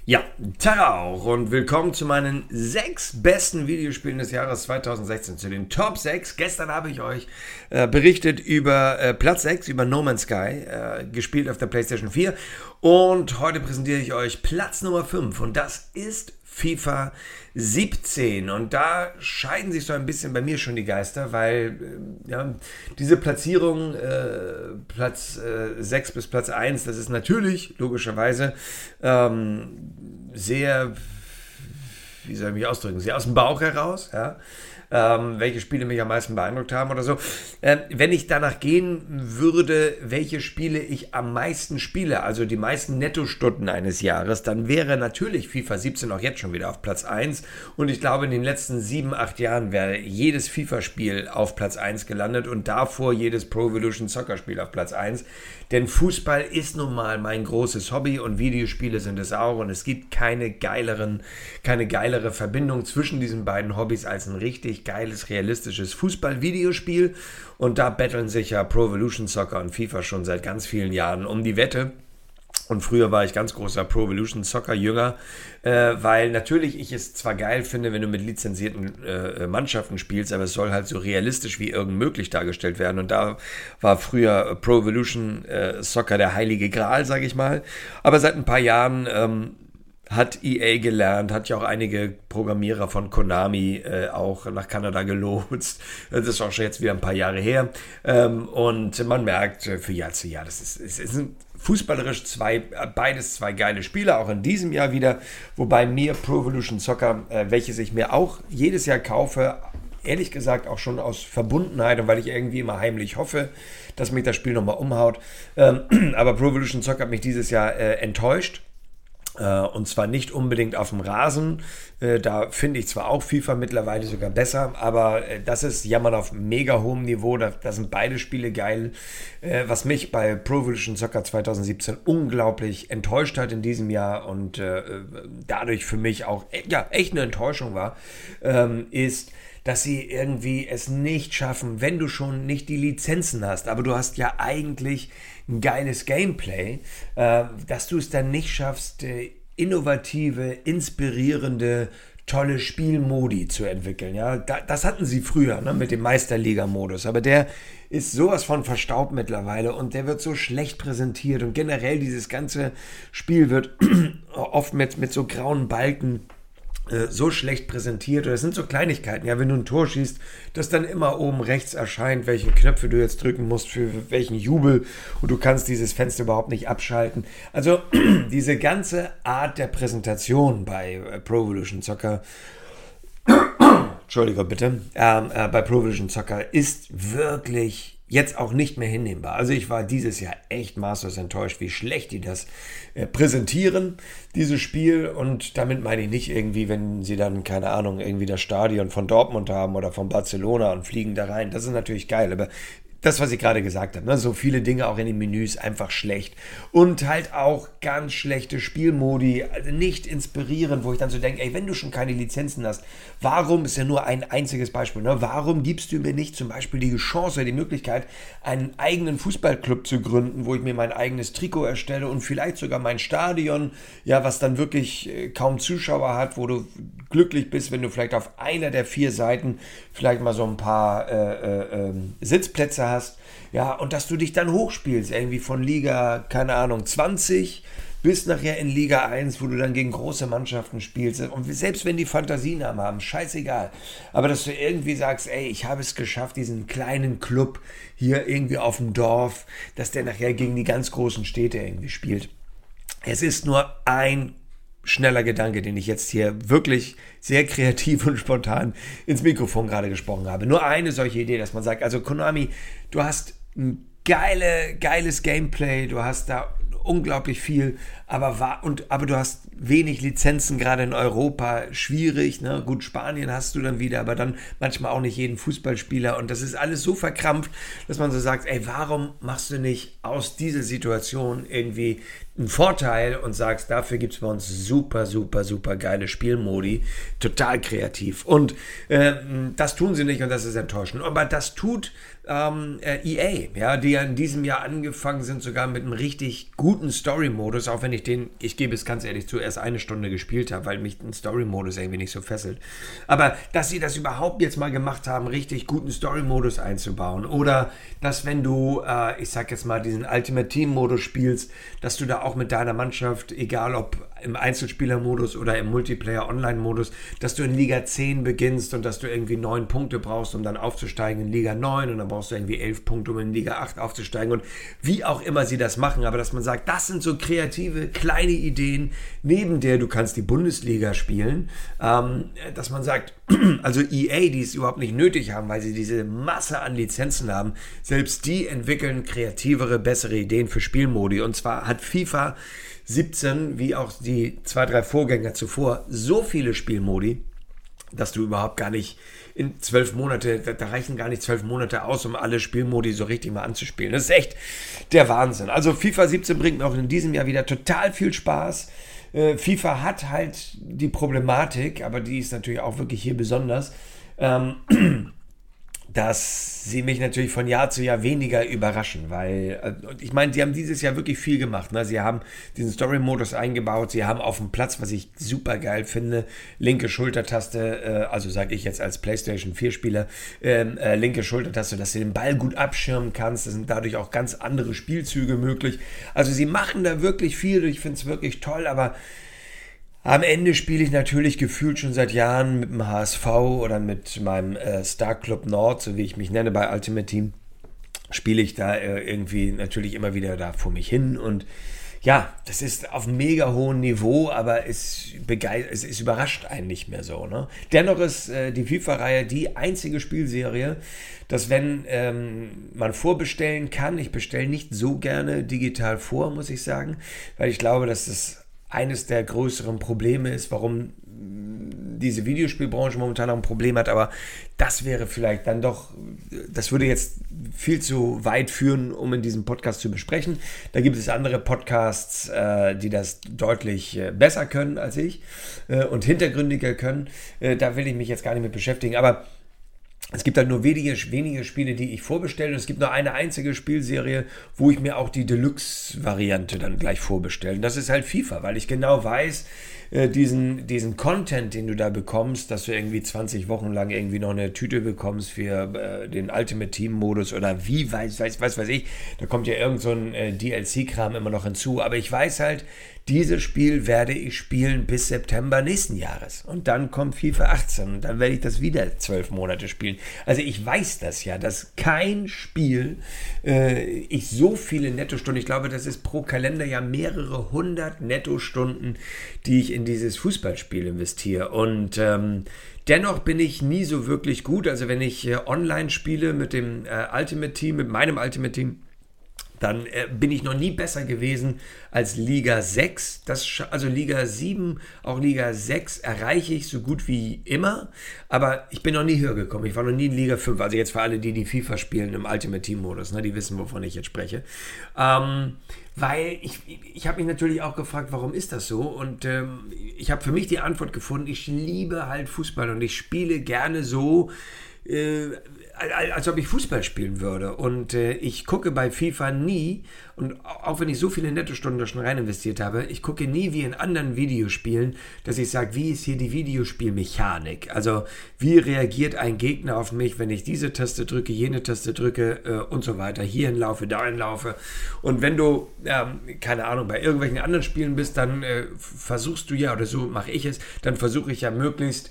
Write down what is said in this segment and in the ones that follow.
Ja, Tag auch und willkommen zu meinen 6 besten Videospielen des Jahres 2016, zu den Top 6. Gestern habe ich euch berichtet über Platz 6, über No Man's Sky, gespielt auf der PlayStation 4. Und heute präsentiere ich euch Platz Nummer 5 und das ist FIFA 17. Und da scheiden sich so ein bisschen bei mir schon die Geister, weil diese Platzierung, Platz 6 bis Platz 1, das ist natürlich logischerweise sehr, wie soll ich mich ausdrücken, sehr aus dem Bauch heraus, ja. Welche Spiele mich am meisten beeindruckt haben oder so. Wenn ich danach gehen würde, welche Spiele ich am meisten spiele, also die meisten Nettostunden eines Jahres, dann wäre natürlich FIFA 17 auch jetzt schon wieder auf Platz 1. Und ich glaube, in den letzten 7, 8 Jahren wäre jedes FIFA-Spiel auf Platz 1 gelandet und davor jedes Pro Evolution Soccer Spiel auf Platz 1. Denn Fußball ist nun mal mein großes Hobby und Videospiele sind es auch. Und es gibt keine geilere Verbindung zwischen diesen beiden Hobbys als ein richtig geiles, realistisches Fußball-Videospiel. Und da betteln sich ja Pro Evolution Soccer und FIFA schon seit ganz vielen Jahren um die Wette. Und früher war ich ganz großer Pro Evolution Soccer Jünger, weil natürlich ich es zwar geil finde, wenn du mit lizenzierten Mannschaften spielst, aber es soll halt so realistisch wie irgend möglich dargestellt werden. Und da war früher Pro Evolution Soccer der heilige Gral, sage ich mal. Aber seit ein paar Jahren hat EA gelernt, hat ja auch einige Programmierer von Konami auch nach Kanada gelotst. Das ist auch schon jetzt wieder ein paar Jahre her. Und man merkt für Jahr zu Jahr, es sind fußballerisch beides zwei geile Spiele, auch in diesem Jahr wieder. Wobei mir Pro Evolution Soccer, welches ich mir auch jedes Jahr kaufe, ehrlich gesagt auch schon aus Verbundenheit und weil ich irgendwie immer heimlich hoffe, dass mich das Spiel nochmal umhaut. Aber Pro Evolution Soccer hat mich dieses Jahr enttäuscht. Und zwar nicht unbedingt auf dem Rasen, da finde ich zwar auch FIFA mittlerweile sogar besser, aber das ist Jammern auf mega hohem Niveau, da sind beide Spiele geil. Was mich bei Pro Evolution Soccer 2017 unglaublich enttäuscht hat in diesem Jahr und dadurch für mich auch echt eine Enttäuschung war, ist, dass sie irgendwie es nicht schaffen, wenn du schon nicht die Lizenzen hast, aber du hast ja eigentlich ein geiles Gameplay, dass du es dann nicht schaffst, innovative, inspirierende, tolle Spielmodi zu entwickeln. Ja, das hatten sie früher, ne, mit dem Meisterliga-Modus, aber der ist sowas von verstaubt mittlerweile und der wird so schlecht präsentiert und generell dieses ganze Spiel wird oft mit so grauen Balken so schlecht präsentiert. Oder es sind so Kleinigkeiten, ja, wenn du ein Tor schießt, dass dann immer oben rechts erscheint, welche Knöpfe du jetzt drücken musst für welchen Jubel und du kannst dieses Fenster überhaupt nicht abschalten. Also diese ganze Art der Präsentation bei Pro Evolution Soccer Entschuldigung bitte, bei Pro Evolution Soccer ist wirklich jetzt auch nicht mehr hinnehmbar. Also ich war dieses Jahr echt maßlos enttäuscht, wie schlecht die das präsentieren, dieses Spiel. Und damit meine ich nicht irgendwie, wenn sie dann, keine Ahnung, irgendwie das Stadion von Dortmund haben oder von Barcelona und fliegen da rein. Das ist natürlich geil, aber das, was ich gerade gesagt habe, ne? So viele Dinge auch in den Menüs, einfach schlecht. Und halt auch ganz schlechte Spielmodi, also nicht inspirierend, wo ich dann so denke, ey, wenn du schon keine Lizenzen hast, warum, ist ja nur ein einziges Beispiel, ne? Warum gibst du mir nicht zum Beispiel die Chance, die Möglichkeit, einen eigenen Fußballclub zu gründen, wo ich mir mein eigenes Trikot erstelle und vielleicht sogar mein Stadion, ja, was dann wirklich kaum Zuschauer hat, wo du glücklich bist, wenn du vielleicht auf einer der 4 Seiten vielleicht mal so ein paar Sitzplätze hast, ja, und dass du dich dann hochspielst, irgendwie von Liga, keine Ahnung, 20 bis nachher in Liga 1, wo du dann gegen große Mannschaften spielst. Und selbst wenn die Fantasienamen haben, scheißegal. Aber dass du irgendwie sagst, ey, ich habe es geschafft, diesen kleinen Club hier irgendwie auf dem Dorf, dass der nachher gegen die ganz großen Städte irgendwie spielt. Es ist nur ein schneller Gedanke, den ich jetzt hier wirklich sehr kreativ und spontan ins Mikrofon gerade gesprochen habe. Nur eine solche Idee, dass man sagt, also Konami, du hast ein geiles Gameplay, du hast da unglaublich viel, aber du hast wenig Lizenzen, gerade in Europa, schwierig, ne? Gut, Spanien hast du dann wieder, aber dann manchmal auch nicht jeden Fußballspieler und das ist alles so verkrampft, dass man so sagt, ey, warum machst du nicht aus dieser Situation irgendwie einen Vorteil und sagst, dafür gibt es bei uns super, super, super geile Spielmodi, total kreativ und das tun sie nicht und das ist enttäuschend, aber das tut EA, ja, die ja in diesem Jahr angefangen sind, sogar mit einem richtig guten Story-Modus, auch wenn ich gebe es ganz ehrlich zu, erst eine Stunde gespielt habe, weil mich ein Story-Modus irgendwie nicht so fesselt. Aber dass sie das überhaupt jetzt mal gemacht haben, richtig guten Story-Modus einzubauen, oder dass wenn du, ich sag jetzt mal, diesen Ultimate Team-Modus spielst, dass du da auch mit deiner Mannschaft, egal ob im Einzelspieler-Modus oder im Multiplayer-Online-Modus, dass du in Liga 10 beginnst und dass du irgendwie 9 Punkte brauchst, um dann aufzusteigen in Liga 9, und dann brauchst du irgendwie 11 Punkte, um in Liga 8 aufzusteigen, und wie auch immer sie das machen, aber dass man sagt, das sind so kreative, kleine Ideen, neben der du kannst die Bundesliga spielen, dass man sagt, also EA, die es überhaupt nicht nötig haben, weil sie diese Masse an Lizenzen haben, selbst die entwickeln kreativere, bessere Ideen für Spielmodi, und zwar hat FIFA 17, wie auch die 2, 3 Vorgänger zuvor, so viele Spielmodi, dass du überhaupt gar nicht in 12 Monate, da reichen gar nicht 12 Monate aus, um alle Spielmodi so richtig mal anzuspielen. Das ist echt der Wahnsinn. Also FIFA 17 bringt mir auch in diesem Jahr wieder total viel Spaß. FIFA hat halt die Problematik, aber die ist natürlich auch wirklich hier besonders, dass sie mich natürlich von Jahr zu Jahr weniger überraschen, weil, ich meine, sie haben dieses Jahr wirklich viel gemacht, ne? Sie haben diesen Story-Modus eingebaut, sie haben auf dem Platz, was ich super geil finde, linke Schultertaste, also sage ich jetzt als PlayStation 4-Spieler, linke Schultertaste, dass du den Ball gut abschirmen kannst, es sind dadurch auch ganz andere Spielzüge möglich, also sie machen da wirklich viel, ich finde es wirklich toll, aber am Ende spiele ich natürlich gefühlt schon seit Jahren mit dem HSV oder mit meinem Star Club Nord, so wie ich mich nenne bei Ultimate Team, spiele ich da irgendwie natürlich immer wieder da vor mich hin, und ja, das ist auf einem mega hohen Niveau, aber es überrascht einen nicht mehr so, ne? Dennoch ist die FIFA-Reihe die einzige Spielserie, dass wenn man vorbestellen kann, ich bestelle nicht so gerne digital vor, muss ich sagen, weil ich glaube, dass das eines der größeren Probleme ist, warum diese Videospielbranche momentan auch ein Problem hat, aber das wäre vielleicht dann doch, das würde jetzt viel zu weit führen, um in diesem Podcast zu besprechen. Da gibt es andere Podcasts, die das deutlich besser können als ich und hintergründiger können. Da will ich mich jetzt gar nicht mit beschäftigen, aber es gibt halt nur wenige Spiele, die ich vorbestelle. Und es gibt nur eine einzige Spielserie, wo ich mir auch die Deluxe-Variante dann gleich vorbestelle. Und das ist halt FIFA, weil ich genau weiß, diesen Content, den du da bekommst, dass du irgendwie 20 Wochen lang irgendwie noch eine Tüte bekommst für den Ultimate Team-Modus oder wie, weiß ich. Da kommt ja irgend so ein DLC-Kram immer noch hinzu. Aber ich weiß halt, dieses Spiel werde ich spielen bis September nächsten Jahres. Und dann kommt FIFA 18 und dann werde ich das wieder 12 Monate spielen. Also ich weiß das ja, dass kein Spiel ich so viele Nettostunden, ich glaube, das ist pro Kalenderjahr mehrere 100 Nettostunden, die ich in dieses Fußballspiel investiere. Und dennoch bin ich nie so wirklich gut. Also wenn ich online spiele mit dem Ultimate Team, mit meinem Ultimate Team, dann bin ich noch nie besser gewesen als Liga 6. Also Liga 7, auch Liga 6 erreiche ich so gut wie immer, aber ich bin noch nie höher gekommen. Ich war noch nie in Liga 5, also jetzt für alle, die FIFA spielen im Ultimate Team Modus, ne, die wissen, wovon ich jetzt spreche. Weil ich habe mich natürlich auch gefragt, warum ist das so? Und ich habe für mich die Antwort gefunden, ich liebe halt Fußball und ich spiele gerne so, als ob ich Fußball spielen würde. Und ich gucke bei FIFA nie, und auch wenn ich so viele Nettostunden da schon rein investiert habe, ich gucke nie wie in anderen Videospielen, dass ich sage, wie ist hier die Videospielmechanik? Also wie reagiert ein Gegner auf mich, wenn ich diese Taste drücke, jene Taste drücke und so weiter, hierhin laufe, dahin laufe. Und wenn du, keine Ahnung, bei irgendwelchen anderen Spielen bist, dann versuchst du ja, oder so mache ich es, dann versuche ich ja möglichst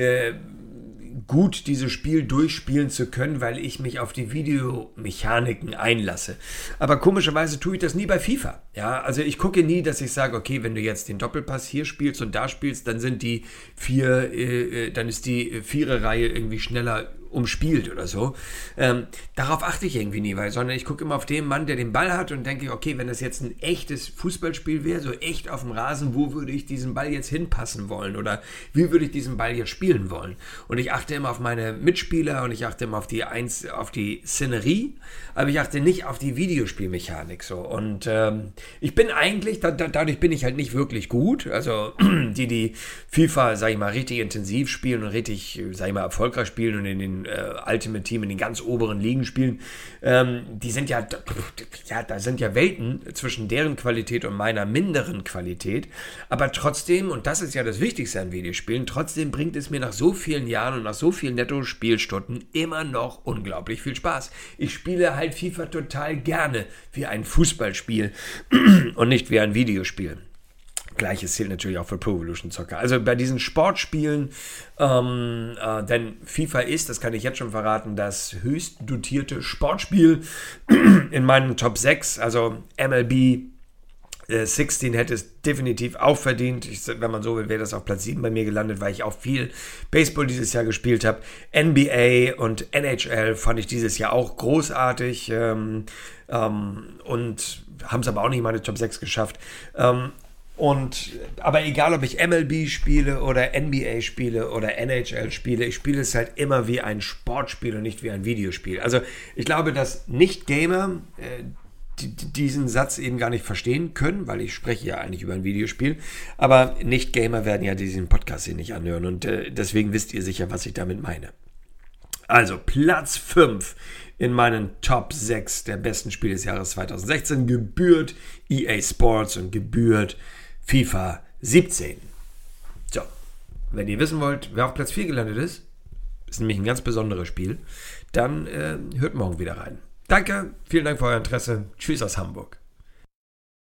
gut dieses Spiel durchspielen zu können, weil ich mich auf die Videomechaniken einlasse. Aber komischerweise tue ich das nie bei FIFA. Ja, also ich gucke nie, dass ich sage, okay, wenn du jetzt den Doppelpass hier spielst und da spielst, dann sind dann ist die Viererreihe irgendwie schneller umspielt oder so. Darauf achte ich irgendwie nie, sondern ich gucke immer auf den Mann, der den Ball hat, und denke, okay, wenn das jetzt ein echtes Fußballspiel wäre, so echt auf dem Rasen, wo würde ich diesen Ball jetzt hinpassen wollen oder wie würde ich diesen Ball jetzt spielen wollen? Und ich achte immer auf meine Mitspieler und ich achte immer auf die Szenerie, aber ich achte nicht auf die Videospielmechanik so. Und ich bin eigentlich, dadurch bin ich halt nicht wirklich gut, also die FIFA, sag ich mal, richtig intensiv spielen und richtig, sag ich mal, erfolgreich spielen und in den den Ultimate Team in den ganz oberen Ligen spielen, die sind da sind ja Welten zwischen deren Qualität und meiner minderen Qualität, aber trotzdem, und das ist ja das Wichtigste an Videospielen, trotzdem bringt es mir nach so vielen Jahren und nach so vielen Netto-Spielstunden immer noch unglaublich viel Spaß. Ich spiele halt FIFA total gerne wie ein Fußballspiel und nicht wie ein Videospiel. Gleiches zählt natürlich auch für Pro Evolution Soccer. Also bei diesen Sportspielen, denn FIFA ist, das kann ich jetzt schon verraten, das höchst dotierte Sportspiel in meinen Top 6. Also MLB 16 hätte es definitiv auch verdient. Wenn man so will, wäre das auf Platz 7 bei mir gelandet, weil ich auch viel Baseball dieses Jahr gespielt habe. NBA und NHL fand ich dieses Jahr auch großartig und haben es aber auch nicht in meine Top 6 geschafft. Aber egal, ob ich MLB spiele oder NBA spiele oder NHL spiele, ich spiele es halt immer wie ein Sportspiel und nicht wie ein Videospiel. Also ich glaube, dass Nicht-Gamer diesen Satz eben gar nicht verstehen können, weil ich spreche ja eigentlich über ein Videospiel, aber Nicht-Gamer werden ja diesen Podcast hier nicht anhören und deswegen wisst ihr sicher, was ich damit meine. Also Platz 5 in meinen Top 6 der besten Spiele des Jahres 2016 gebührt EA Sports und gebührt FIFA 17. So, wenn ihr wissen wollt, wer auf Platz 4 gelandet ist nämlich ein ganz besonderes Spiel, dann hört morgen wieder rein. Danke, vielen Dank für euer Interesse. Tschüss aus Hamburg.